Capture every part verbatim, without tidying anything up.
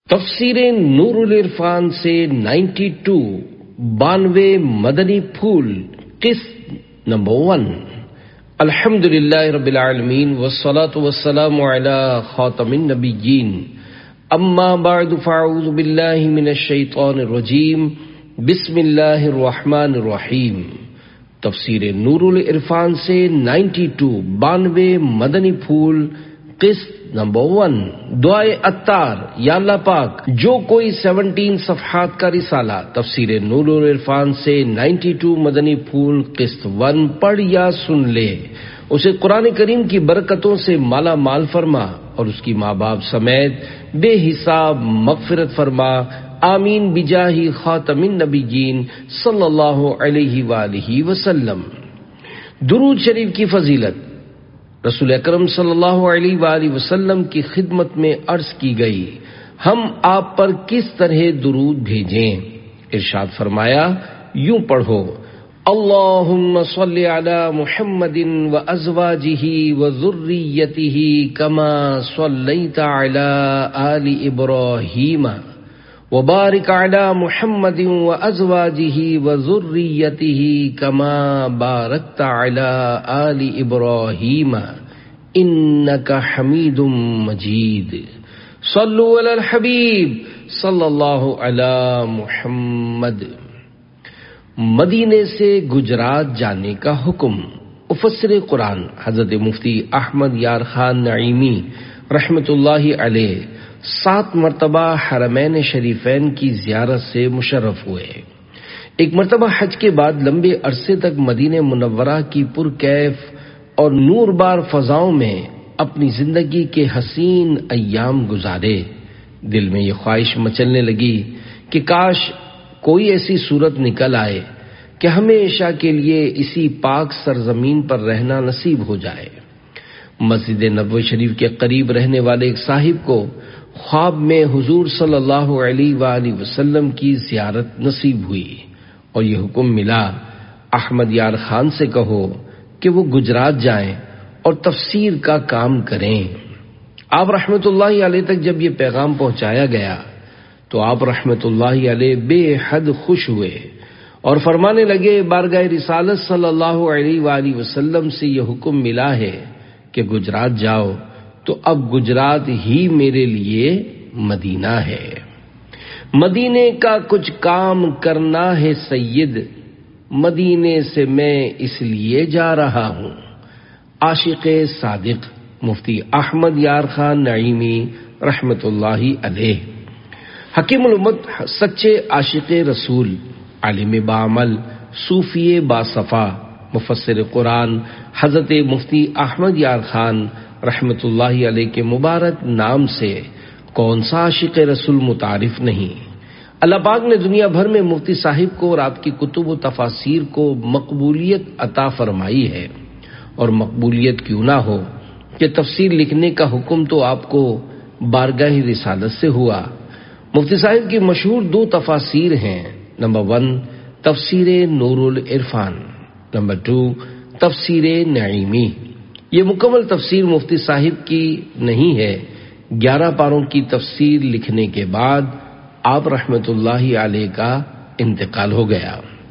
تفسیر نور العرفان سے ninety two بانوے مدنی پھول قسط نمبر ون۔ الحمد للہ رب العالمین والصلاة والسلام علی خاتم النبیین، اما بعد فاعوذ باللہ من الشیطان الرجیم، بسم اللہ الرحمن الرحیم۔ تفسیر نور العرفان سے نائنٹی ٹو بانوے مدنی پھول قسط نمبر ون۔ دعائے اتار، یا اللہ پاک جو کوئی سیونٹین صفحات کا رسالہ تفسیر نور العرفان سے نائنٹی ٹو مدنی پھول قسط ون پڑھ یا سن لے، اسے قرآن کریم کی برکتوں سے مالا مال فرما اور اس کی ماں باپ سمیت بے حساب مغفرت فرما، آمین بجاہ خاتم النبیین صلی اللہ علیہ وآلہ وسلم۔ درود شریف کی فضیلت۔ رسول اکرم صلی اللہ علیہ وآلہ وسلم کی خدمت میں عرض کی گئی، ہم آپ پر کس طرح درود بھیجیں؟ ارشاد فرمایا، یوں پڑھو، اللہم صل علی محمد وازواجہ وذریتہ کما صلیت علی آل ابراہیم وبارک علی محمد وازواجہ وذریتہ کما بارکت علی آل ابراہیم انک حمید مجید۔ صلو علی الحبیب صلی اللہ علی محمد۔ مدینے سے گجرات جانے کا حکم۔ مفسر قرآن حضرت مفتی احمد یار خان نعیمی رحمۃ اللہ علیہ سات مرتبہ حرمین شریفین کی زیارت سے مشرف ہوئے۔ ایک مرتبہ حج کے بعد لمبے عرصے تک مدینہ منورہ کی پرکیف اور نور بار فضاؤں میں اپنی زندگی کے حسین ایام گزارے۔ دل میں یہ خواہش مچلنے لگی کہ کاش کوئی ایسی صورت نکل آئے کہ ہمیشہ کے لیے اسی پاک سرزمین پر رہنا نصیب ہو جائے۔ مسجد نبوی شریف کے قریب رہنے والے ایک صاحب کو خواب میں حضور صلی اللہ علیہ وآلہ وسلم کی زیارت نصیب ہوئی اور یہ حکم ملا، احمد یار خان سے کہو کہ وہ گجرات جائیں اور تفسیر کا کام کریں۔ آپ رحمت اللہ علیہ تک جب یہ پیغام پہنچایا گیا تو آپ رحمت اللہ علیہ بے حد خوش ہوئے اور فرمانے لگے، بارگاہ رسالت صلی اللہ علیہ وآلہ وسلم سے یہ حکم ملا ہے کہ گجرات جاؤ، تو اب گجرات ہی میرے لیے مدینہ ہے۔ مدینے کا کچھ کام کرنا ہے سید، مدینے سے میں اس لیے جا رہا ہوں۔ عاشق صادق مفتی احمد یار خان نعیمی رحمت اللہ علیہ۔ حکیم الامت، سچے عاشق رسول، عالم بعمل، صوفی باصفا، مفسر قرآن حضرت مفتی احمد یار خان رحمت اللہ علیہ کے مبارک نام سے کون سا عاشق رسول متعارف نہیں۔ اللہ پاک نے دنیا بھر میں مفتی صاحب کو اور آپ کی کتب و تفاسیر کو مقبولیت عطا فرمائی ہے، اور مقبولیت کیوں نہ ہو کہ تفسیر لکھنے کا حکم تو آپ کو بارگاہ رسالت سے ہوا۔ مفتی صاحب کی مشہور دو تفاسیر ہیں، نمبر ون تفسیر نور العرفان، نمبر ٹو تفسیر نعیمی۔ یہ مکمل تفسیر مفتی صاحب کی نہیں ہے۔ گیارہ پاروں کی تفسیر لکھنے کے بعد آپ رحمت اللہ علیہ کا انتقال ہو گیا۔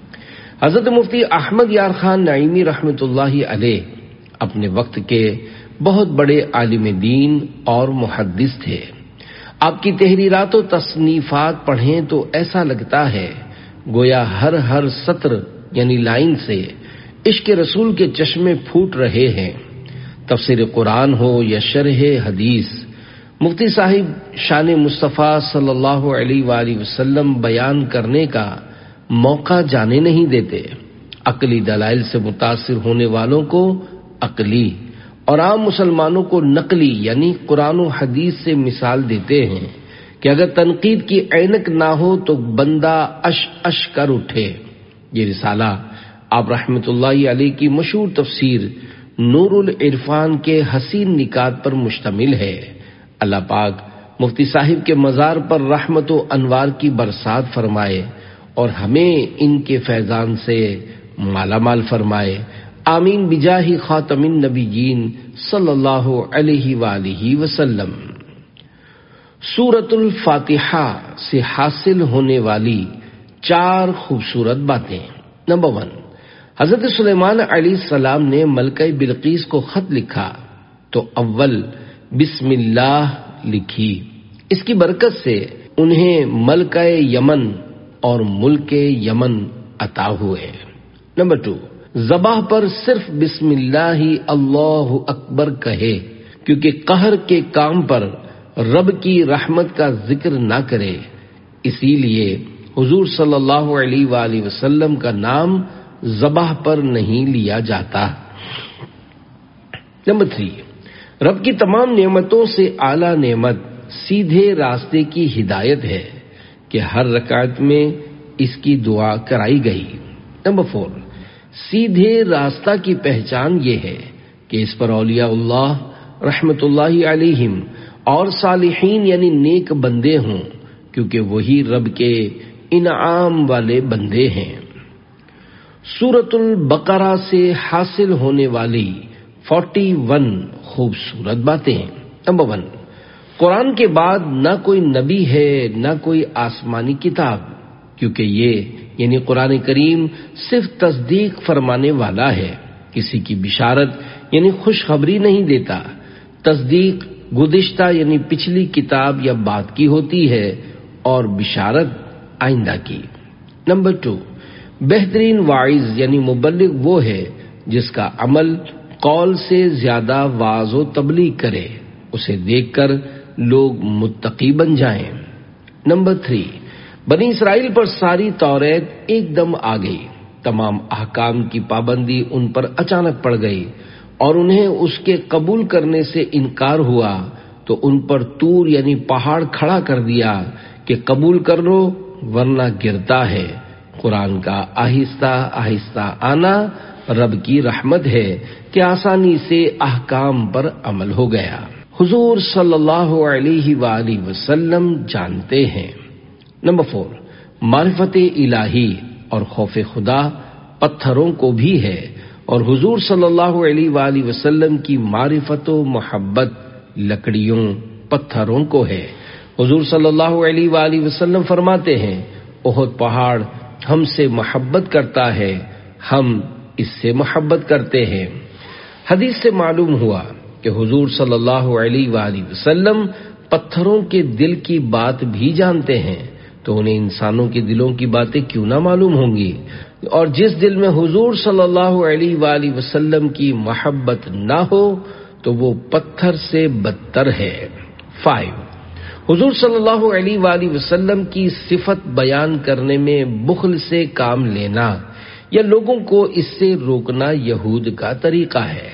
حضرت مفتی احمد یار خان نعیمی رحمت اللہ علیہ اپنے وقت کے بہت بڑے عالم دین اور محدث تھے۔ آپ کی تحریرات و تصنیفات پڑھیں تو ایسا لگتا ہے گویا ہر ہر سطر یعنی لائن سے عشق رسول کے چشمے پھوٹ رہے ہیں۔ تفسیر قرآن ہو یا شرح حدیث، مفتی صاحب شان مصطفیٰ صلی اللہ علیہ وآلہ وسلم بیان کرنے کا موقع جانے نہیں دیتے۔ عقلی دلائل سے متاثر ہونے والوں کو عقلی اور عام مسلمانوں کو نقلی یعنی قرآن و حدیث سے مثال دیتے ہیں کہ اگر تنقید کی عینک نہ ہو تو بندہ اش اش کر اٹھے۔ یہ رسالہ آپ رحمت اللہ علیہ کی مشہور تفسیر نور العرفان کے حسین نکات پر مشتمل ہے۔ اللہ پاک مفتی صاحب کے مزار پر رحمت و انوار کی برسات فرمائے اور ہمیں ان کے فیضان سے مالا مال فرمائے، آمین بجاہ خاتم النبیین صلی اللہ علیہ وآلہ وسلم۔ سورۃ الفاتحہ سے حاصل ہونے والی چار خوبصورت باتیں۔ نمبر ون، حضرت سلیمان علیہ السلام نے ملکہ بلقیس کو خط لکھا تو اول بسم اللہ لکھی۔ اس کی برکت سے انہیں ملکہ یمن اور ملک یمن عطا ہوئے۔ نمبر ٹو، ذبح پر صرف بسم اللہ ہی اللہ اکبر کہے، کیونکہ قہر کے کام پر رب کی رحمت کا ذکر نہ کرے، اسی لیے حضور صلی اللہ علیہ وآلہ وسلم کا نام ذبح پر نہیں لیا جاتا۔ نمبر تھری، رب کی تمام نعمتوں سے اعلیٰ نعمت سیدھے راستے کی ہدایت ہے کہ ہر رکعت میں اس کی دعا کرائی گئی۔ نمبر فور، سیدھے راستہ کی پہچان یہ ہے کہ اس پر اولیاء اللہ رحمت اللہ علیہم اور صالحین یعنی نیک بندے ہوں، کیونکہ وہی رب کے انعام والے بندے ہیں۔ سورۃ البقرہ سے حاصل ہونے والی فورٹی ون خوبصورت باتیں۔ نمبر ون، قرآن کے بعد نہ کوئی نبی ہے نہ کوئی آسمانی کتاب، کیونکہ یہ یعنی قرآن کریم صرف تصدیق فرمانے والا ہے، کسی کی بشارت یعنی خوشخبری نہیں دیتا۔ تصدیق گزشتہ یعنی پچھلی کتاب یا بات کی ہوتی ہے اور بشارت آئندہ کی۔ نمبر ٹو، بہترین واعظ یعنی مبلغ وہ ہے جس کا عمل قول سے زیادہ واعظ و تبلیغ کرے، اسے دیکھ کر لوگ متقی بن جائیں۔ نمبر تھری، بنی اسرائیل پر ساری توریت ایک دم آ گئی، تمام احکام کی پابندی ان پر اچانک پڑ گئی اور انہیں اس کے قبول کرنے سے انکار ہوا تو ان پر طور یعنی پہاڑ کھڑا کر دیا کہ قبول کر لو ورنہ گرتا ہے۔ قرآن کا آہستہ آہستہ آنا رب کی رحمت ہے کہ آسانی سے احکام پر عمل ہو گیا۔ حضور صلی اللہ علیہ وآلہ وسلم جانتے ہیں۔ نمبر فور، معرفت الہی اور خوف خدا پتھروں کو بھی ہے، اور حضور صلی اللہ علیہ وآلہ وسلم کی معرفت و محبت لکڑیوں پتھروں کو ہے۔ حضور صلی اللہ علیہ وآلہ وسلم فرماتے ہیں، احد پہاڑ ہم سے محبت کرتا ہے، ہم اس سے محبت کرتے ہیں۔ حدیث سے معلوم ہوا کہ حضور صلی اللہ علیہ وآلہ وسلم پتھروں کے دل کی بات بھی جانتے ہیں، تو انہیں انسانوں کے دلوں کی باتیں کیوں نہ معلوم ہوں گی؟ اور جس دل میں حضور صلی اللہ علیہ وآلہ وسلم کی محبت نہ ہو تو وہ پتھر سے بدتر ہے۔ فائیو، حضور صلی اللہ علیہ وآلہ وسلم کی صفت بیان کرنے میں بخل سے کام لینا یا لوگوں کو اس سے روکنا یہود کا طریقہ ہے۔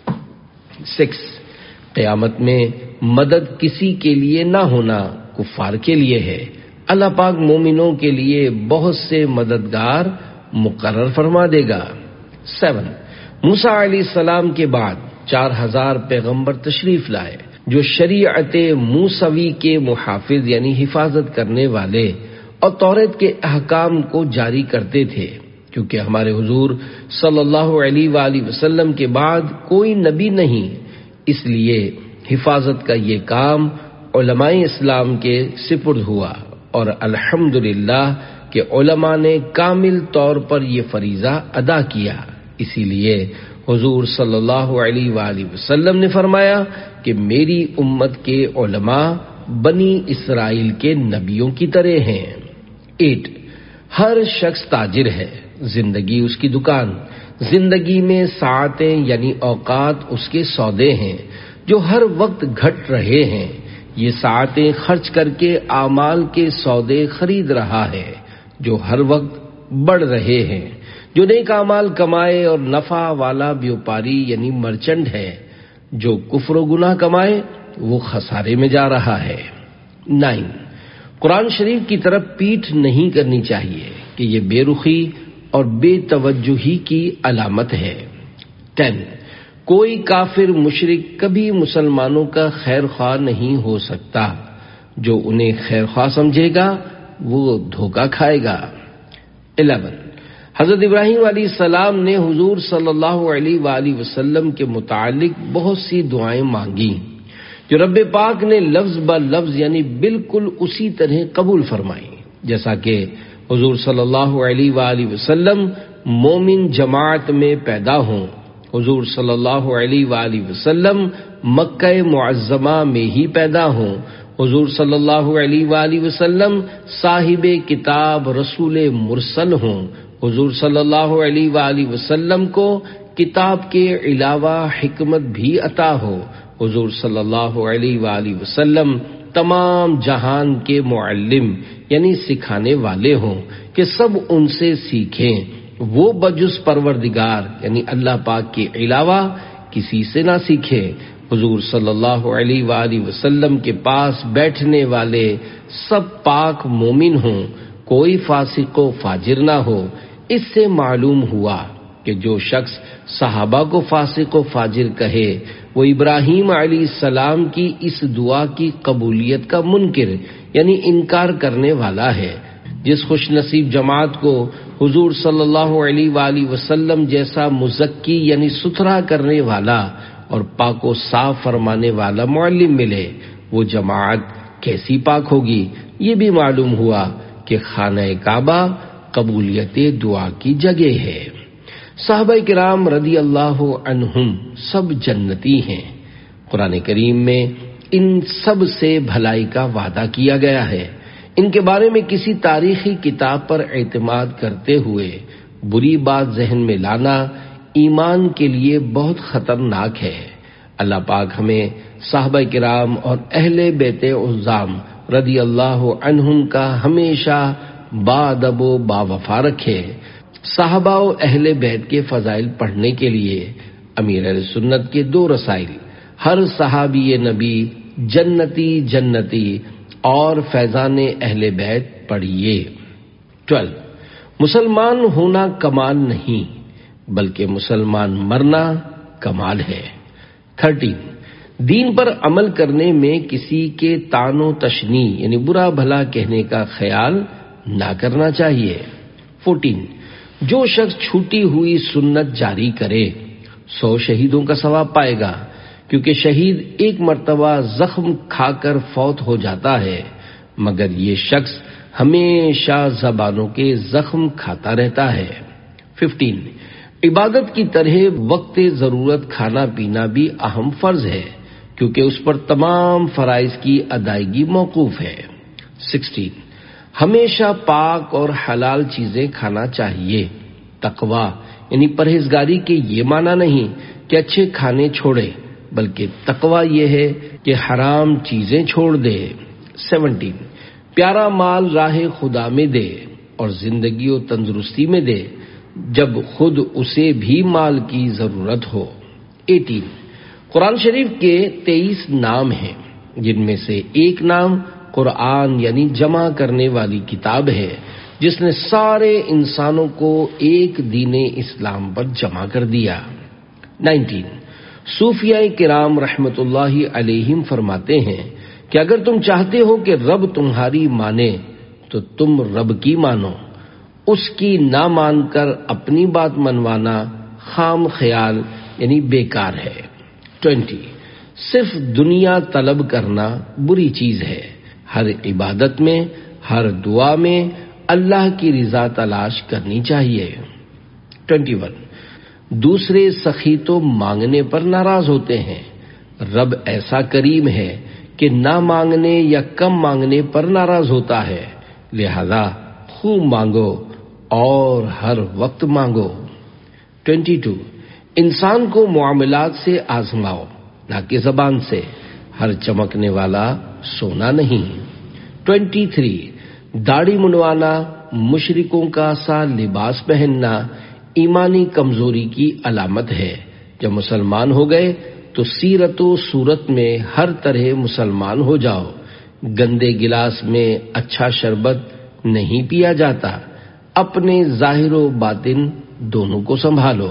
سکس، قیامت میں مدد کسی کے لیے نہ ہونا کفار کے لیے ہے، اللہ پاک مومنوں کے لیے بہت سے مددگار مقرر فرما دے گا۔ سیون، موسیٰ علیہ السلام کے بعد چار ہزار پیغمبر تشریف لائے جو شریعت موسوی کے محافظ یعنی حفاظت کرنے والے اور توریت کے احکام کو جاری کرتے تھے، کیونکہ ہمارے حضور صلی اللہ علیہ وآلہ وسلم کے بعد کوئی نبی نہیں، اس لیے حفاظت کا یہ کام علماء اسلام کے سپرد ہوا، اور الحمدللہ کہ علماء نے کامل طور پر یہ فریضہ ادا کیا۔ اسی لیے حضور صلی اللہ علیہ وآلہ وسلم نے فرمایا کہ میری امت کے علماء بنی اسرائیل کے نبیوں کی طرح ہیں۔ ایٹ، ہر شخص تاجر ہے، زندگی اس کی دکان، زندگی میں ساعتیں یعنی اوقات اس کے سودے ہیں جو ہر وقت گھٹ رہے ہیں، یہ ساعتیں خرچ کر کے اعمال کے سودے خرید رہا ہے جو ہر وقت بڑھ رہے ہیں، جو نیک اعمال کمائے اور نفع والا بیوپاری یعنی مرچنٹ ہے، جو کفر و گناہ کمائے وہ خسارے میں جا رہا ہے۔ نائن، قرآن شریف کی طرف پیٹھ نہیں کرنی چاہیے کہ یہ بے رخی اور بے توجہی کی علامت ہے۔ ٹین، کوئی کافر مشرک کبھی مسلمانوں کا خیر خواہ نہیں ہو سکتا، جو انہیں خیر خواہ سمجھے گا وہ دھوکہ کھائے گا۔ الیون، حضرت ابراہیم علیہ السلام نے حضور صلی اللہ علیہ وآلہ وسلم کے متعلق بہت سی دعائیں مانگی جو رب پاک نے لفظ با لفظ یعنی بالکل اسی طرح قبول فرمائی، جیسا کہ حضور صلی اللہ علیہ وآلہ وسلم مومن جماعت میں پیدا ہوں، حضور صلی اللہ علیہ وآلہ وسلم مکہ معظمہ میں ہی پیدا ہوں، حضور صلی اللہ علیہ وآلہ وسلم صاحب کتاب رسول مرسل ہوں، حضور صلی اللہ علیہ وآلہ وسلم کو کتاب کے علاوہ حکمت بھی عطا ہو، حضور صلی اللہ علیہ وآلہ وسلم تمام جہان کے معلم یعنی سکھانے والے ہوں کہ سب ان سے سیکھیں، وہ بجز پروردگار یعنی اللہ پاک کے علاوہ کسی سے نہ سیکھے، حضور صلی اللہ علیہ وآلہ وسلم کے پاس بیٹھنے والے سب پاک مومن ہوں، کوئی فاسق و فاجر نہ ہو۔ اس سے معلوم ہوا کہ جو شخص صحابہ کو فاسق و فاجر کہے وہ ابراہیم علیہ السلام کی اس دعا کی قبولیت کا منکر یعنی انکار کرنے والا ہے۔ جس خوش نصیب جماعت کو حضور صلی اللہ علیہ وآلہ وسلم جیسا مزکی یعنی ستھرا کرنے والا اور پاک و صاف فرمانے والا معلم ملے، وہ جماعت کیسی پاک ہوگی۔ یہ بھی معلوم ہوا کہ خانہ کعبہ قبولیت دعا کی جگہ ہے۔ صحابہ کرام رضی اللہ عنہم سب جنتی ہیں۔ قرآن کریم میں ان سب سے بھلائی کا وعدہ کیا گیا ہے۔ ان کے بارے میں کسی تاریخی کتاب پر اعتماد کرتے ہوئے بری بات ذہن میں لانا ایمان کے لیے بہت خطرناک ہے۔ اللہ پاک ہمیں صحابہ کرام اور اہل بیت عظام رضی اللہ عنہم کا ہمیشہ باادب و باوفا رکھے۔ صحابہ و اہل بیت کے فضائل پڑھنے کے لیے امیر اہل سنت کے دو رسائل، ہر صحابی نبی جنتی جنتی اور فیضان اہل بیت پڑھیے۔ ٹویلو، مسلمان ہونا کمال نہیں بلکہ مسلمان مرنا کمال ہے۔ تھرٹین، دین پر عمل کرنے میں کسی کے طعن و تشنیع یعنی برا بھلا کہنے کا خیال نہ کرنا چاہیے۔ فورٹین، جو شخص چھوٹی ہوئی سنت جاری کرے سو شہیدوں کا ثواب پائے گا، کیونکہ شہید ایک مرتبہ زخم کھا کر فوت ہو جاتا ہے، مگر یہ شخص ہمیشہ زبانوں کے زخم کھاتا رہتا ہے۔ ففٹین، عبادت کی طرح وقت ضرورت کھانا پینا بھی اہم فرض ہے، کیونکہ اس پر تمام فرائض کی ادائیگی موقوف ہے۔ سکسٹین، ہمیشہ پاک اور حلال چیزیں کھانا چاہیے۔ تقویٰ یعنی پرہیزگاری کے یہ معنی نہیں کہ اچھے کھانے چھوڑے، بلکہ تقویٰ یہ ہے کہ حرام چیزیں چھوڑ دے۔ سیونٹین، پیارا مال راہ خدا میں دے اور زندگی و تندرستی میں دے جب خود اسے بھی مال کی ضرورت ہو۔ ایٹین، قرآن شریف کے تیئیس نام ہیں، جن میں سے ایک نام قرآن یعنی جمع کرنے والی کتاب ہے، جس نے سارے انسانوں کو ایک دین اسلام پر جمع کر دیا۔ نائنٹین، صوفیاء کرام رحمت اللہ علیہم فرماتے ہیں کہ اگر تم چاہتے ہو کہ رب تمہاری مانے تو تم رب کی مانو، اس کی نہ مان کر اپنی بات منوانا خام خیال یعنی بیکار ہے۔ ٹوینٹی، صرف دنیا طلب کرنا بری چیز ہے، ہر عبادت میں ہر دعا میں اللہ کی رضا تلاش کرنی چاہیے۔ ٹوینٹی ون، دوسرے سخی تو مانگنے پر ناراض ہوتے ہیں، رب ایسا کریم ہے کہ نہ مانگنے یا کم مانگنے پر ناراض ہوتا ہے، لہذا خوب مانگو اور ہر وقت مانگو۔ ٹوینٹی ٹو، انسان کو معاملات سے آزماؤ نہ کہ زبان سے، ہر چمکنے والا سونا نہیں۔ ٹوینٹی تھری، داڑھی منڈوانا، مشرکوں کا سا لباس پہننا ایمانی کمزوری کی علامت ہے۔ جب مسلمان ہو گئے تو سیرت و صورت میں ہر طرح مسلمان ہو جاؤ۔ گندے گلاس میں اچھا شربت نہیں پیا جاتا، اپنے ظاہر و باطن دونوں کو سنبھالو۔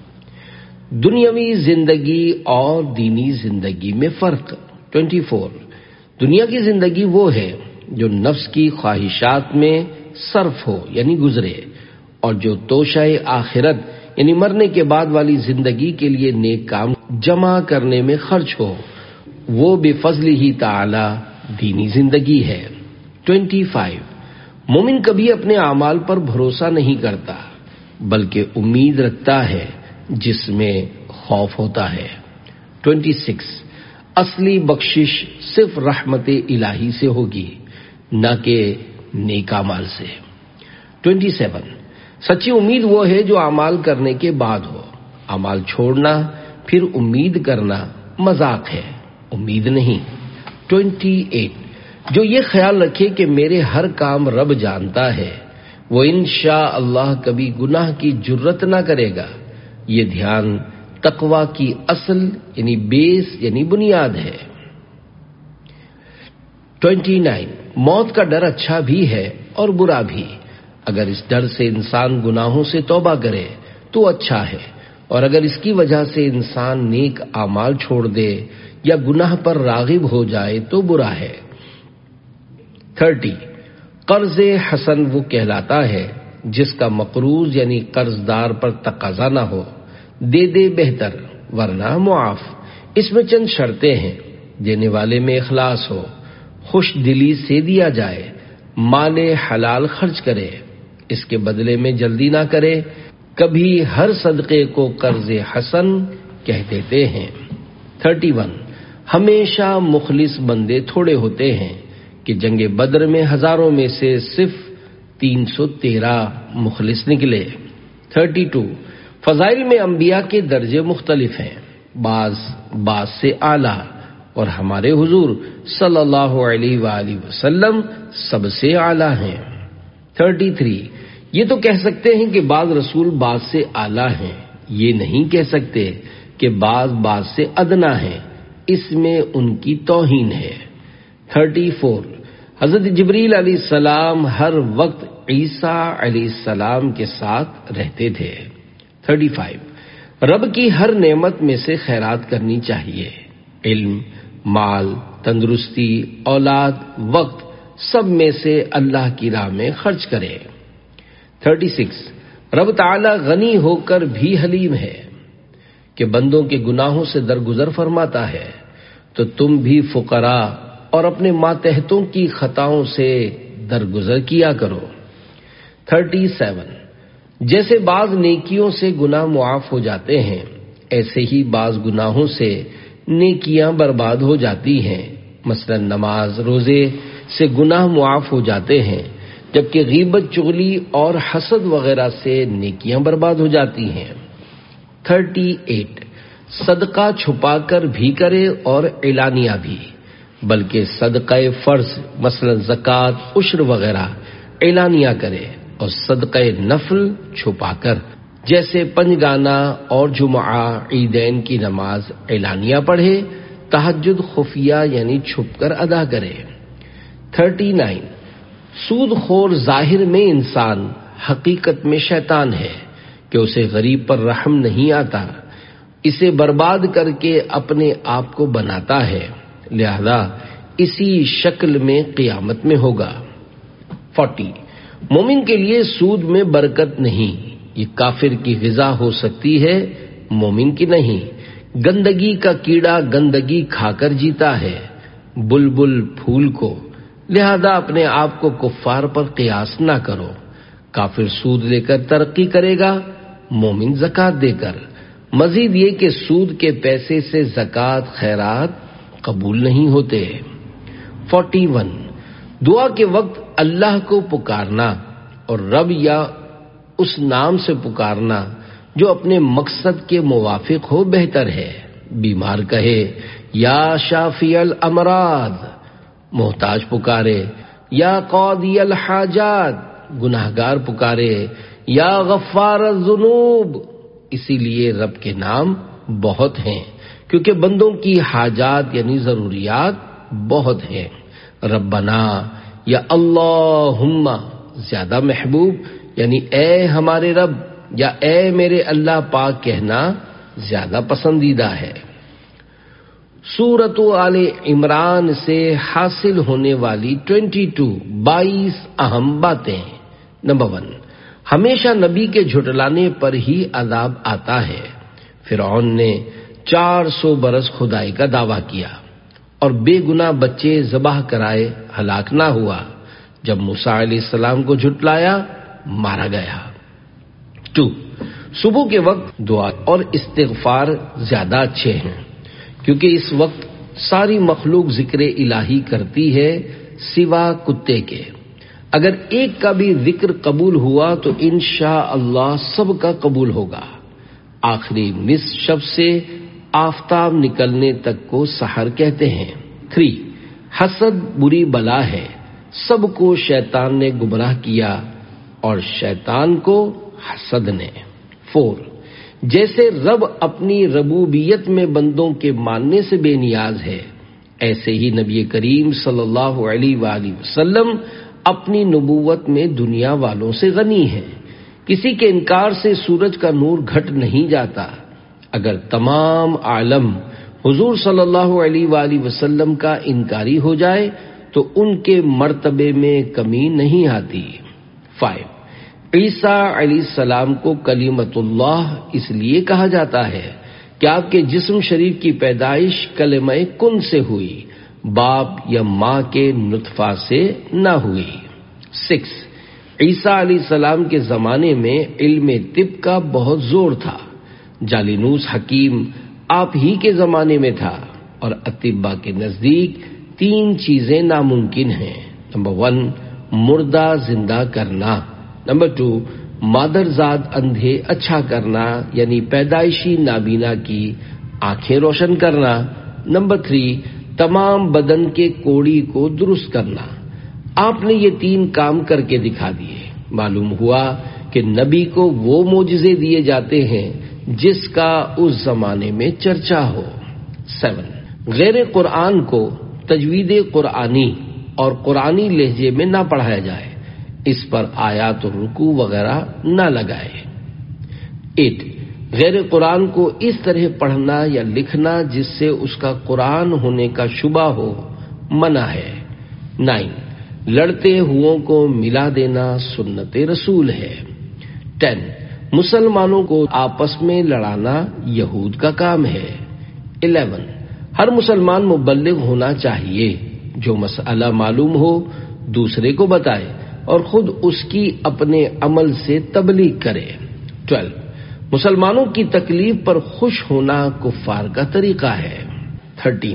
دنیاوی زندگی اور دینی زندگی میں فرق۔ ٹوینٹی فور، دنیا کی زندگی وہ ہے جو نفس کی خواہشات میں صرف ہو یعنی گزرے، اور جو توشہ آخرت یعنی مرنے کے بعد والی زندگی کے لیے نیک کام جمع کرنے میں خرچ ہو۔ وہ بفضل ہی تعالی دینی زندگی ہے۔ ٹوینٹی فائیو، مومن کبھی اپنے اعمال پر بھروسہ نہیں کرتا بلکہ امید رکھتا ہے جس میں خوف ہوتا ہے۔ ٹوینٹی سکس، اصلی بخشش صرف رحمت الہی سے ہوگی نہ کہ نیک اعمال سے۔ ٹوینٹی سیون، سچی امید وہ ہے جو اعمال کرنے کے بعد ہو، اعمال چھوڑنا پھر امید کرنا مذاق ہے، امید نہیں۔ ٹوینٹی ایٹ، جو یہ خیال رکھے کہ میرے ہر کام رب جانتا ہے وہ انشاءاللہ کبھی گناہ کی جرت نہ کرے گا، یہ دھیان تقوی کی اصل یعنی بیس یعنی بنیاد ہے۔ ٹوینٹی نائن، موت کا ڈر اچھا بھی ہے اور برا بھی، اگر اس ڈر سے انسان گناہوں سے توبہ کرے تو اچھا ہے، اور اگر اس کی وجہ سے انسان نیک اعمال چھوڑ دے یا گناہ پر راغب ہو جائے تو برا ہے۔ تھرٹی، قرض حسن وہ کہلاتا ہے جس کا مقروض یعنی قرض دار پر تقاضا نہ ہو، دے دے بہتر ورنہ معاف۔ اس میں چند شرطیں ہیں، دینے والے میں اخلاص ہو، خوش دلی سے دیا جائے، مال حلال خرچ کرے، اس کے بدلے میں جلدی نہ کرے، کبھی ہر صدقے کو قرض حسن کہہ دیتے ہیں۔ تھرٹی ون، ہمیشہ مخلص بندے تھوڑے ہوتے ہیں کہ جنگ بدر میں ہزاروں میں سے صرف تین سو تیرہ مخلص نکلے۔ تھرٹی ٹو، فضائل میں انبیاء کے درجے مختلف ہیں، بعض بعض سے اعلیٰ، اور ہمارے حضور صلی اللہ علیہ وآلہ وسلم سب سے اعلیٰ ہیں۔ تھرٹی تھری، یہ تو کہہ سکتے ہیں کہ بعض رسول بعض سے اعلیٰ ہیں، یہ نہیں کہہ سکتے کہ بعض بعض سے ادنا ہیں، اس میں ان کی توہین ہے۔ تھرٹی فور، حضرت جبریل علیہ السلام ہر وقت عیسیٰ علیہ السلام کے ساتھ رہتے تھے۔ تھرٹی فائیو، رب کی ہر نعمت میں سے خیرات کرنی چاہیے، علم، مال، تندرستی، اولاد، وقت، سب میں سے اللہ کی راہ میں خرچ کرے۔ تھرٹی سکس، رب تعالی غنی ہو کر بھی حلیم ہے کہ بندوں کے گناہوں سے درگزر فرماتا ہے، تو تم بھی فقراء اور اپنے ماتحتوں کی خطاؤں سے درگزر کیا کرو۔ تھرٹی سیون، جیسے بعض نیکیوں سے گناہ معاف ہو جاتے ہیں ایسے ہی بعض گناہوں سے نیکیاں برباد ہو جاتی ہیں، مثلا نماز روزے سے گناہ معاف ہو جاتے ہیں، جبکہ غیبت، چغلی اور حسد وغیرہ سے نیکیاں برباد ہو جاتی ہیں۔ تھرٹی ایٹ، صدقہ چھپا کر بھی کرے اور اعلانیہ بھی، بلکہ صدقہ فرض مثلا زکوٰۃ، عشر وغیرہ اعلانیہ کرے، اور صدقہ نفل چھپا کر، جیسے پنجگانہ اور جمعہ، عیدین کی نماز اعلانیہ پڑھے، تہجد خفیہ یعنی چھپ کر ادا کرے۔ تھرٹی نائن، سود خور ظاہر میں انسان، حقیقت میں شیطان ہے کہ اسے غریب پر رحم نہیں آتا، اسے برباد کر کے اپنے آپ کو بناتا ہے، لہذا اسی شکل میں قیامت میں ہوگا۔ فورٹی، مومن کے لیے سود میں برکت نہیں، یہ کافر کی غذا ہو سکتی ہے، مومن کی نہیں۔ گندگی کا کیڑا گندگی کھا کر جیتا ہے، بلبل پھول کو، لہذا اپنے آپ کو کفار پر قیاس نہ کرو۔ کافر سود لے کر ترقی کرے گا، مومن زکوٰۃ دے کر۔ مزید یہ کہ سود کے پیسے سے زکوٰۃ خیرات قبول نہیں ہوتے۔ فورٹی ون، دعا کے وقت اللہ کو پکارنا اور رب یا اس نام سے پکارنا جو اپنے مقصد کے موافق ہو بہتر ہے۔ بیمار کہے یا شافی الامراض، محتاج پکارے یا قاضی الحاجات، گناہگار پکارے یا غفار الذنوب۔ اسی لیے رب کے نام بہت ہیں، کیونکہ بندوں کی حاجات یعنی ضروریات بہت ہیں۔ ربنا یا اللہم زیادہ محبوب یعنی اے ہمارے رب یا اے میرے اللہ پاک کہنا زیادہ پسندیدہ ہے۔ سورۃ آل عمران سے حاصل ہونے والی بائیس بائیس اہم باتیں۔ نمبر ون، ہمیشہ نبی کے جھٹلانے پر ہی عذاب آتا ہے۔ فرعون نے چار سو برس خدائی کا دعویٰ کیا، اور بے گناہ بچے ذبح کرائے ہلاک نہ ہوا، جب موسیٰ علیہ السلام کو جھٹلایا مارا گیا۔ ٹو، صبح کے وقت دعا اور استغفار زیادہ اچھے ہیں، کیونکہ اس وقت ساری مخلوق ذکر الہی کرتی ہے سوا کتے کے۔ اگر ایک کا بھی ذکر قبول ہوا تو انشاءاللہ سب کا قبول ہوگا۔ آخری نصف شب سے آفتاب نکلنے تک کو سحر کہتے ہیں۔ تھری، حسد بری بلا ہے، سب کو شیطان نے گمراہ کیا اور شیطان کو حسد نے۔ فور، جیسے رب اپنی ربوبیت میں بندوں کے ماننے سے بے نیاز ہے، ایسے ہی نبی کریم صلی اللہ علیہ وآلہ وسلم اپنی نبوت میں دنیا والوں سے غنی ہے۔ کسی کے انکار سے سورج کا نور گھٹ نہیں جاتا۔ اگر تمام عالم حضور صلی اللہ علیہ وآلہ وسلم کا انکاری ہو جائے تو ان کے مرتبے میں کمی نہیں آتی۔ فائیو، عیسیٰ علیہ السلام کو کلیمت اللہ اس لیے کہا جاتا ہے کہ آپ کے جسم شریف کی پیدائش کلمہ کن سے ہوئی، باپ یا ماں کے نطفہ سے نہ ہوئی۔ سکس، عیسیٰ علیہ السلام کے زمانے میں علم طب کا بہت زور تھا۔ جالینوس حکیم آپ ہی کے زمانے میں تھا، اور اطباء کے نزدیک تین چیزیں ناممکن ہیں۔ نمبر ون، مردہ زندہ کرنا۔ نمبر ٹو، مادرزاد اندھے اچھا کرنا، یعنی پیدائشی نابینا کی آنکھیں روشن کرنا۔ نمبر تھری، تمام بدن کے کوڑی کو درست کرنا۔ آپ نے یہ تین کام کر کے دکھا دیے۔ معلوم ہوا کہ نبی کو وہ معجزے دیے جاتے ہیں جس کا اس زمانے میں چرچا ہو۔ سیون، غیر قرآن کو تجوید قرآنی اور قرآنی لہجے میں نہ پڑھایا جائے، اس پر آیات اور رکوع وغیرہ نہ لگائے۔ ایٹ، غیر قرآن کو اس طرح پڑھنا یا لکھنا جس سے اس کا قرآن ہونے کا شبہ ہو منع ہے۔ نائن، لڑتے ہوئوں کو ملا دینا سنت رسول ہے۔ ٹین، مسلمانوں کو آپس میں لڑانا یہود کا کام ہے۔ الیون، ہر مسلمان مبلغ ہونا چاہیے، جو مسئلہ معلوم ہو دوسرے کو بتائے اور خود اس کی اپنے عمل سے تبلیغ کرے۔ ٹویلو، مسلمانوں کی تکلیف پر خوش ہونا کفار کا طریقہ ہے۔ تھرٹین،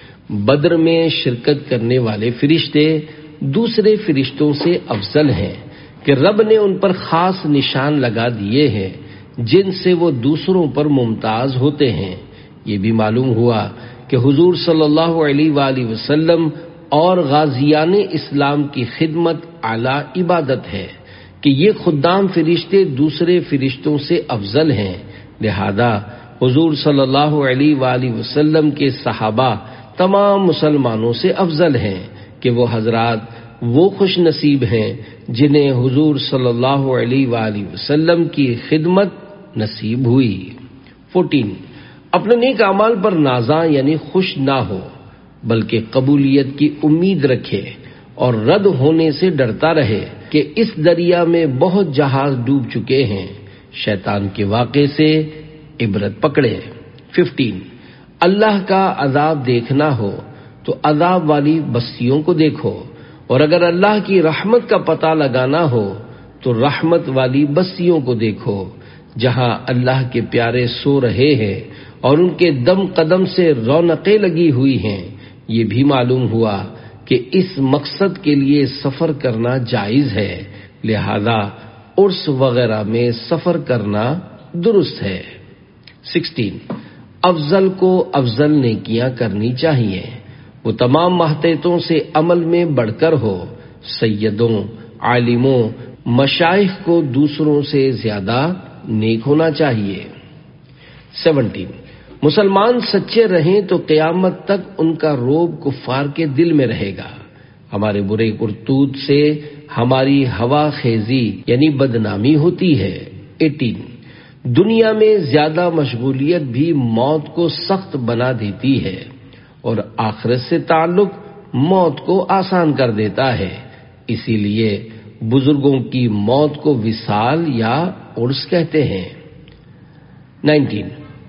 بدر میں شرکت کرنے والے فرشتے دوسرے فرشتوں سے افضل ہیں کہ رب نے ان پر خاص نشان لگا دیے ہیں جن سے وہ دوسروں پر ممتاز ہوتے ہیں۔ یہ بھی معلوم ہوا کہ حضور صلی اللہ علیہ وآلہ وسلم اور غازیان اسلام کی خدمت اعلیٰ عبادت ہے کہ یہ خدام فرشتے دوسرے فرشتوں سے افضل ہیں، لہذا حضور صلی اللہ علیہ وآلہ وسلم کے صحابہ تمام مسلمانوں سے افضل ہیں کہ وہ حضرات وہ خوش نصیب ہیں جنہیں حضور صلی اللہ علیہ وآلہ وسلم کی خدمت نصیب ہوئی۔ فورٹین، اپنے نیک اعمال پر نازاں یعنی خوش نہ ہو، بلکہ قبولیت کی امید رکھے اور رد ہونے سے ڈرتا رہے کہ اس دریا میں بہت جہاز ڈوب چکے ہیں، شیطان کے واقعے سے عبرت پکڑے۔ ففٹین، اللہ کا عذاب دیکھنا ہو تو عذاب والی بستیوں کو دیکھو، اور اگر اللہ کی رحمت کا پتہ لگانا ہو تو رحمت والی بستیوں کو دیکھو، جہاں اللہ کے پیارے سو رہے ہیں اور ان کے دم قدم سے رونقیں لگی ہوئی ہیں۔ یہ بھی معلوم ہوا کہ اس مقصد کے لیے سفر کرنا جائز ہے، لہذا عرس وغیرہ میں سفر کرنا درست ہے۔ سکسٹین، افضل کو افضل نیکیاں کرنی چاہیے، وہ تمام ماتحتوں سے عمل میں بڑھ کر ہو۔ سیدوں، عالموں، مشائخ کو دوسروں سے زیادہ نیک ہونا چاہیے۔ سیونٹین، مسلمان سچے رہیں تو قیامت تک ان کا روب کفار کے دل میں رہے گا۔ ہمارے برے کرتوت سے ہماری ہوا خیزی یعنی بدنامی ہوتی ہے۔ ایٹین، دنیا میں زیادہ مشغولیت بھی موت کو سخت بنا دیتی ہے اور آخرت سے تعلق موت کو آسان کر دیتا ہے، اسی لیے بزرگوں کی موت کو وصال یا عرس کہتے ہیں۔ نائنٹین،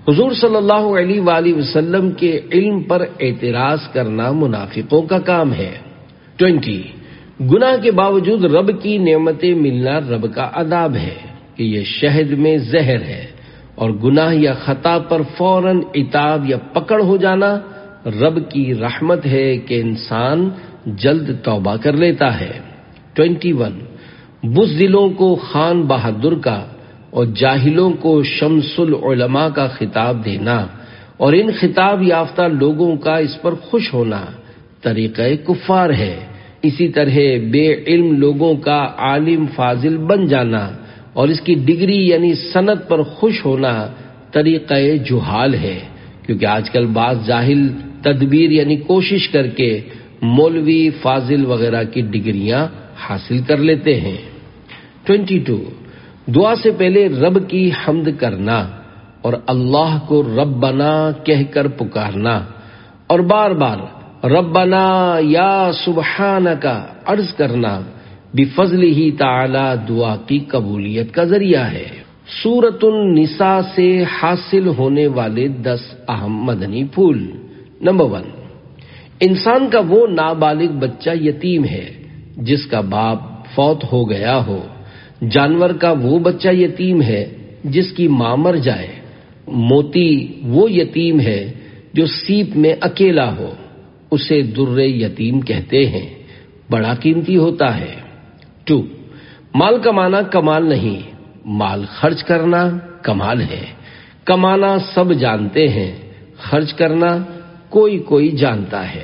حضور صلی اللہ علیہ وآلہ وسلم کے علم پر اعتراض کرنا منافقوں کا کام ہے۔ ٹوینٹی، گناہ کے باوجود رب کی نعمتیں ملنا رب کا عذاب ہے کہ یہ شہد میں زہر ہے، اور گناہ یا خطا پر فوراً عتاب یا پکڑ ہو جانا رب کی رحمت ہے کہ انسان جلد توبہ کر لیتا ہے۔ ٹوینٹی ون، بزدلوں کو خان بہادر کا اور جاہلوں کو شمس العلماء کا خطاب دینا اور ان خطاب یافتہ لوگوں کا اس پر خوش ہونا طریقہ کفار ہے۔ اسی طرح بے علم لوگوں کا عالم فاضل بن جانا اور اس کی ڈگری یعنی سند پر خوش ہونا طریقہ جہال ہے، کیونکہ آج کل بعض جاہل تدبیر یعنی کوشش کر کے مولوی فاضل وغیرہ کی ڈگریاں حاصل کر لیتے ہیں۔ ٹوینٹی ٹو، دعا سے پہلے رب کی حمد کرنا اور اللہ کو ربنا کہہ کر پکارنا اور بار بار ربنا یا سبحانکا عرض کرنا بفضلہ تعالی دعا کی قبولیت کا ذریعہ ہے۔ سورۃ النساء سے حاصل ہونے والے دس اہم مدنی پھول۔ نمبر ون، انسان کا وہ نابالغ بچہ یتیم ہے جس کا باپ فوت ہو گیا ہو۔ جانور کا وہ بچہ یتیم ہے جس کی ماں مر جائے۔ موتی وہ یتیم ہے جو سیپ میں اکیلا ہو، اسے در یتیم کہتے ہیں، بڑا قیمتی ہوتا ہے۔ ٹو، مال کمانا کمال نہیں، مال خرچ کرنا کمال ہے۔ کمانا سب جانتے ہیں، خرچ کرنا کوئی کوئی جانتا ہے۔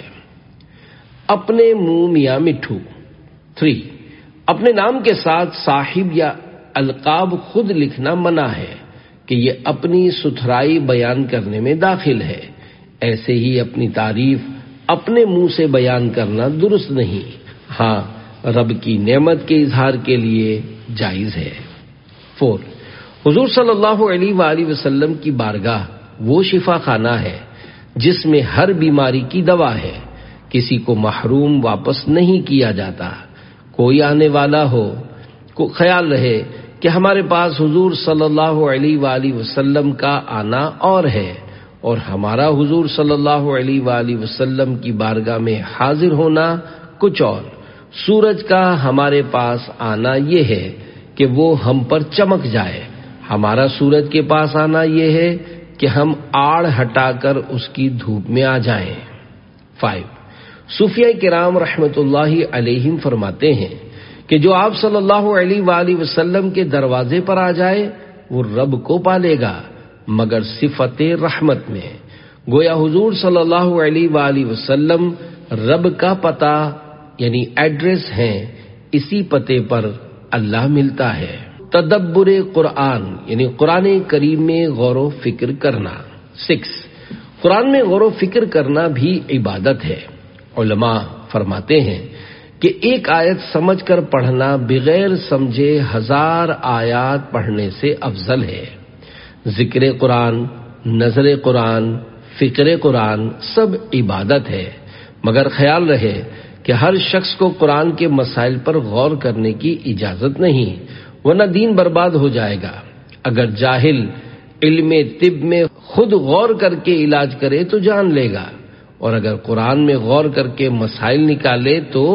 اپنے منہ میاں مٹھو۔ تھری، اپنے نام کے ساتھ صاحب یا القاب خود لکھنا منع ہے کہ یہ اپنی ستھرائی بیان کرنے میں داخل ہے۔ ایسے ہی اپنی تعریف اپنے منہ سے بیان کرنا درست نہیں، ہاں رب کی نعمت کے اظہار کے لیے جائز ہے۔ فور، حضور صلی اللہ علیہ وآلہ وسلم کی بارگاہ وہ شفا خانہ ہے جس میں ہر بیماری کی دوا ہے، کسی کو محروم واپس نہیں کیا جاتا۔ کوئی آنے والا ہو کو خیال رہے کہ ہمارے پاس حضور صلی اللہ علیہ وآلہ وسلم کا آنا اور ہے اور ہمارا حضور صلی اللہ علیہ وآلہ وسلم کی بارگاہ میں حاضر ہونا کچھ اور۔ سورج کا ہمارے پاس آنا یہ ہے کہ وہ ہم پر چمک جائے، ہمارا سورج کے پاس آنا یہ ہے کہ ہم آڑ ہٹا کر اس کی دھوپ میں آ جائیں۔ فائیو، صوفیہ کرام رحمت اللہ علیہم فرماتے ہیں کہ جو آپ صلی اللہ علیہ وآلہ وسلم کے دروازے پر آ جائے وہ رب کو پالے گا مگر صفت رحمت میں۔ گویا حضور صلی اللہ علیہ وآلہ وسلم رب کا پتہ یعنی ایڈریس ہیں، اسی پتے پر اللہ ملتا ہے۔ تدبر قرآن یعنی قرآن کریم میں غور و فکر کرنا۔ سکس، قرآن میں غور و فکر کرنا بھی عبادت ہے۔ علماء فرماتے ہیں کہ ایک آیت سمجھ کر پڑھنا بغیر سمجھے ہزار آیات پڑھنے سے افضل ہے۔ ذکر قرآن، نظر قرآن، فکر قرآن سب عبادت ہے، مگر خیال رہے کہ ہر شخص کو قرآن کے مسائل پر غور کرنے کی اجازت نہیں، ورنہ دین برباد ہو جائے گا۔ اگر جاہل علم طب میں خود غور کر کے علاج کرے تو جان لے گا، اور اگر قرآن میں غور کر کے مسائل نکالے تو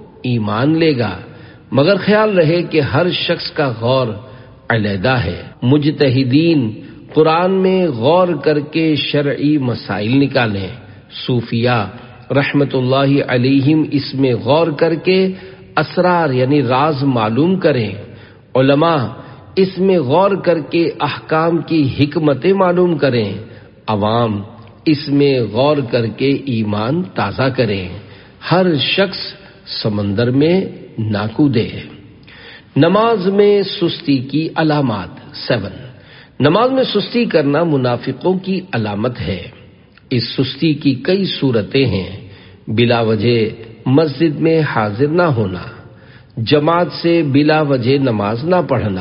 ایمان لے گا، مگر خیال رہے کہ ہر شخص کا غور علیحدہ ہے۔ مجتہدین قرآن میں غور کر کے شرعی مسائل نکالیں، صوفیہ رحمت اللہ علیہم اس میں غور کر کے اسرار یعنی راز معلوم کریں، علماء اس میں غور کر کے احکام کی حکمتیں معلوم کریں، عوام اس میں غور کر کے ایمان تازہ کریں، ہر شخص سمندر میں نہ کودے۔ نماز میں سستی کی علامات۔ سیون، نماز میں سستی کرنا منافقوں کی علامت ہے۔ اس سستی کی کئی صورتیں ہیں: بلا وجہ مسجد میں حاضر نہ ہونا، جماعت سے بلا وجہ نماز نہ پڑھنا،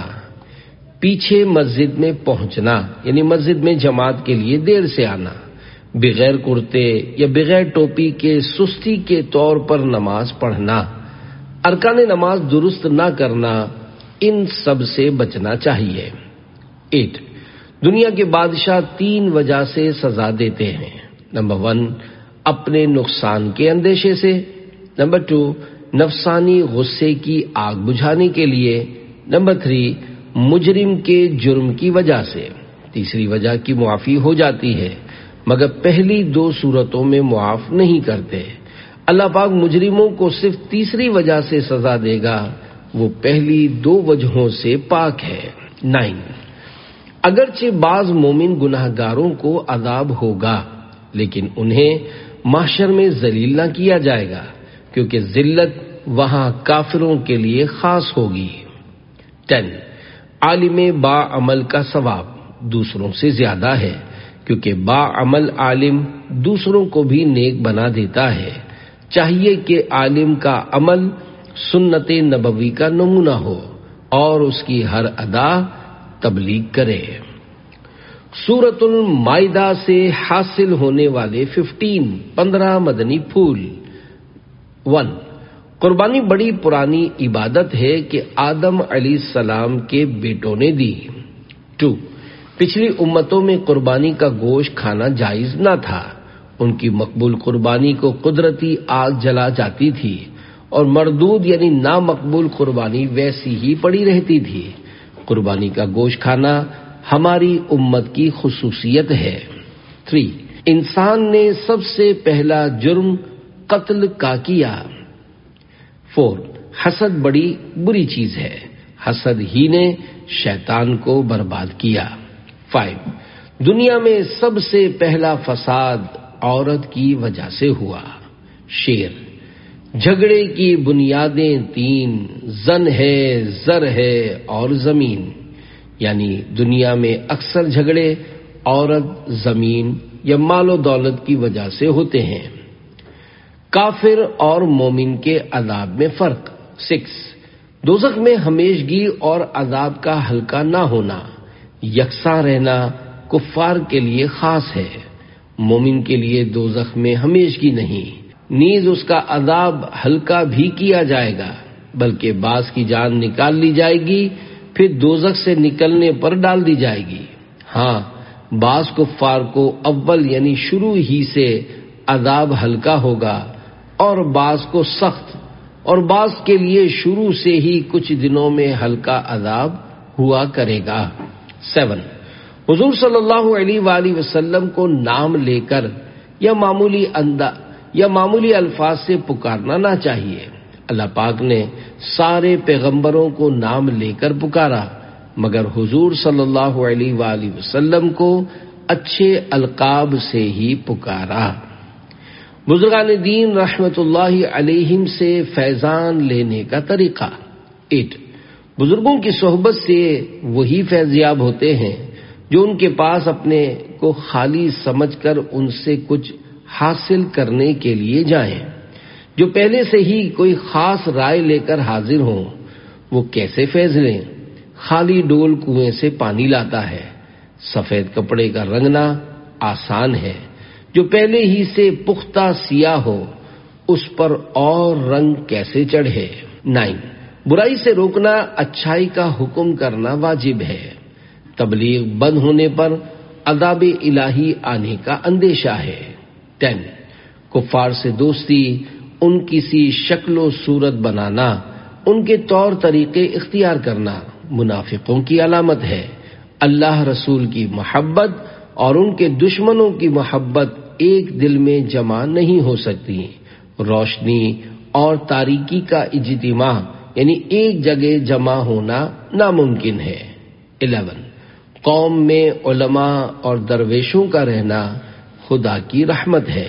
پیچھے مسجد میں پہنچنا یعنی مسجد میں جماعت کے لیے دیر سے آنا، بغیر کرتے یا بغیر ٹوپی کے سستی کے طور پر نماز پڑھنا، ارکان نماز درست نہ کرنا، ان سب سے بچنا چاہیے۔ ایٹ، دنیا کے بادشاہ تین وجہ سے سزا دیتے ہیں. نمبر ون، اپنے نقصان کے اندیشے سے. نمبر ٹو، نفسانی غصے کی آگ بجھانے کے لیے. نمبر تھری، مجرم کے جرم کی وجہ سے. تیسری وجہ کی معافی ہو جاتی ہے مگر پہلی دو صورتوں میں معاف نہیں کرتے. اللہ پاک مجرموں کو صرف تیسری وجہ سے سزا دے گا، وہ پہلی دو وجہوں سے پاک ہے. نائن، اگرچہ بعض مومن گناہ گاروں کو عذاب ہوگا لیکن انہیں محشر میں ذلیل نہ کیا جائے گا کیونکہ ذلت وہاں کافروں کے لیے خاص ہوگی. ٹین، عالم با عمل کا ثواب دوسروں سے زیادہ ہے کیونکہ با عمل عالم دوسروں کو بھی نیک بنا دیتا ہے. چاہیے کہ عالم کا عمل سنت نبوی کا نمونہ ہو اور اس کی ہر ادا تبلیغ کرے. سورۃ المائدہ سے حاصل ہونے والے ففٹین پندرہ مدنی پھول. ون، قربانی بڑی پرانی عبادت ہے کہ آدم علیہ السلام کے بیٹوں نے دی. ٹو، پچھلی امتوں میں قربانی کا گوشت کھانا جائز نہ تھا. ان کی مقبول قربانی کو قدرتی آگ جلا جاتی تھی اور مردود یعنی نامقبول قربانی ویسی ہی پڑی رہتی تھی. قربانی کا گوشت کھانا ہماری امت کی خصوصیت ہے. تھری، انسان نے سب سے پہلا جرم قتل کا کیا. فور، حسد بڑی بری چیز ہے، حسد ہی نے شیطان کو برباد کیا. فائیو، دنیا میں سب سے پہلا فساد عورت کی وجہ سے ہوا. شیر، جھگڑے کی بنیادیں تین، زن ہے، زر ہے اور زمین. یعنی دنیا میں اکثر جھگڑے عورت، زمین یا مال و دولت کی وجہ سے ہوتے ہیں. کافر اور مومن کے عذاب میں فرق. سکس، دوزخ میں ہمیشگی اور عذاب کا ہلکا نہ ہونا، یکساں رہنا کفار کے لیے خاص ہے. مومن کے لیے دوزخ میں ہمیشگی نہیں، نیز اس کا عذاب ہلکا بھی کیا جائے گا بلکہ بعض کی جان نکال لی جائے گی پھر دوزخ سے نکلنے پر ڈال دی جائے گی. ہاں، بعض کفار کو اول یعنی شروع ہی سے عذاب ہلکا ہوگا اور بعض کو سخت، اور بعض کے لیے شروع سے ہی کچھ دنوں میں ہلکا عذاب ہوا کرے گا. سیون، حضور صلی اللہ علیہ وآلہ وسلم کو نام لے کر یا معمولی اندا یا معمولی الفاظ سے پکارنا نہ چاہیے. اللہ پاک نے سارے پیغمبروں کو نام لے کر پکارا مگر حضور صلی اللہ علیہ وآلہ وسلم کو اچھے القاب سے ہی پکارا. بزرگان دین رحمت اللہ علیہم سے فیضان لینے کا طریقہ. ایٹ، بزرگوں کی صحبت سے وہی فیضیاب ہوتے ہیں جو ان کے پاس اپنے کو خالی سمجھ کر ان سے کچھ حاصل کرنے کے لیے جائیں. جو پہلے سے ہی کوئی خاص رائے لے کر حاضر ہوں وہ کیسے فیض لیں؟ خالی ڈول کنویں سے پانی لاتا ہے. سفید کپڑے کا رنگنا آسان ہے، جو پہلے ہی سے پختہ سیاہ ہو اس پر اور رنگ کیسے چڑھے؟ نائن، برائی سے روکنا، اچھائی کا حکم کرنا واجب ہے. تبلیغ بند ہونے پر عذاب الہی آنے کا اندیشہ ہے. ٹین، کفار سے دوستی، ان کی سی شکل و صورت بنانا، ان کے طور طریقے اختیار کرنا منافقوں کی علامت ہے. اللہ رسول کی محبت اور ان کے دشمنوں کی محبت ایک دل میں جمع نہیں ہو سکتی. روشنی اور تاریکی کا اجتماع یعنی ایک جگہ جمع ہونا ناممکن ہے. الیون، قوم میں علماء اور درویشوں کا رہنا خدا کی رحمت ہے.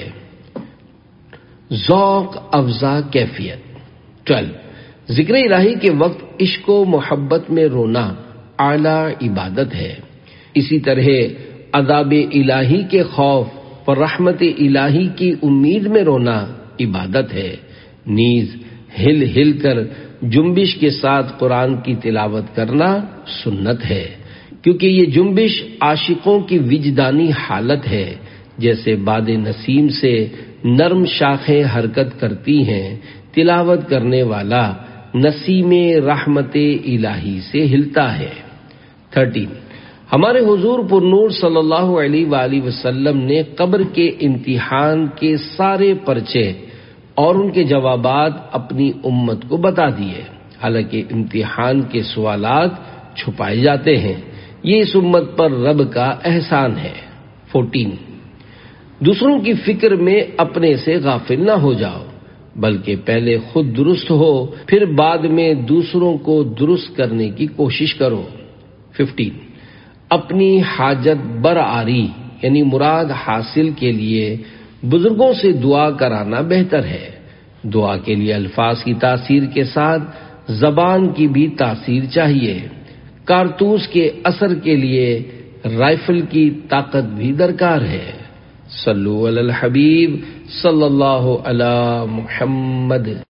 ذوق افزا کیفیت. ٹویلو، ذکر الہی کے وقت عشق و محبت میں رونا اعلی عبادت ہے. اسی طرح عذاب الہی کے خوف اور رحمت الہی کی امید میں رونا عبادت ہے. نیز ہل ہل کر جنبش کے ساتھ قرآن کی تلاوت کرنا سنت ہے کیونکہ یہ جنبش عاشقوں کی وجدانی حالت ہے. جیسے باد نسیم سے نرم شاخیں حرکت کرتی ہیں، تلاوت کرنے والا نسیم رحمت الہی سے ہلتا ہے. تھرٹین، ہمارے حضور پر نور صلی اللہ علیہ وآلہ وسلم نے قبر کے امتحان کے سارے پرچے اور ان کے جوابات اپنی امت کو بتا دیے، حالانکہ امتحان کے سوالات چھپائے جاتے ہیں۔ یہ اس امت پر رب کا احسان ہے۔ چودہ دوسروں کی فکر میں اپنے سے غافل نہ ہو جاؤ، بلکہ پہلے خود درست ہو، پھر بعد میں دوسروں کو درست کرنے کی کوشش کرو۔ پندرہ اپنی حاجت برآری یعنی مراد حاصل کے لیے بزرگوں سے دعا کرانا بہتر ہے۔ دعا کے لیے الفاظ کی تاثیر کے ساتھ زبان کی بھی تاثیر چاہیے۔ کارتوس کے اثر کے لیے رائفل کی طاقت بھی درکار ہے۔ صلو علی الحبیب صلی اللہ علی محمد۔